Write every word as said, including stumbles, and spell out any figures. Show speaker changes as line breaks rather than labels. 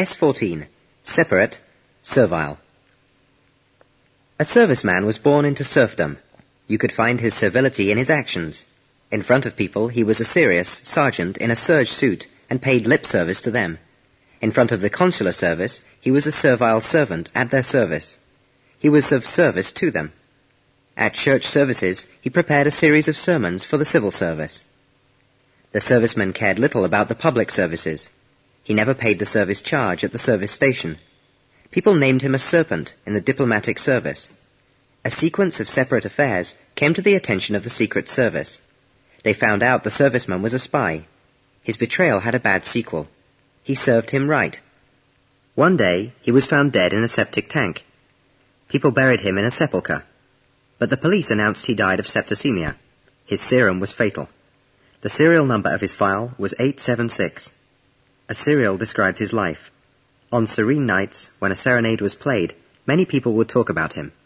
S fourteen. Separate, servile. A serviceman was born into serfdom. You could find his servility in his actions. In front of people, he was a serious sergeant in a serge suit and paid lip service to them. In front of the consular service, he was a servile servant at their service. He was of service to them. At church services, he prepared a series of sermons for the civil service. The serviceman cared little about the public services. He never paid the service charge at the service station. People named him a serpent in the diplomatic service. A sequence of separate affairs came to the attention of the Secret Service. They found out the serviceman was a spy. His betrayal had a bad sequel. He served him right. One day, he was found dead in a septic tank. People buried him in a sepulchre. But the police announced he died of septicemia. His serum was fatal. The serial number of his file was eight seven six. A serial described his life. On serene nights, when a serenade was played, many people would talk about him.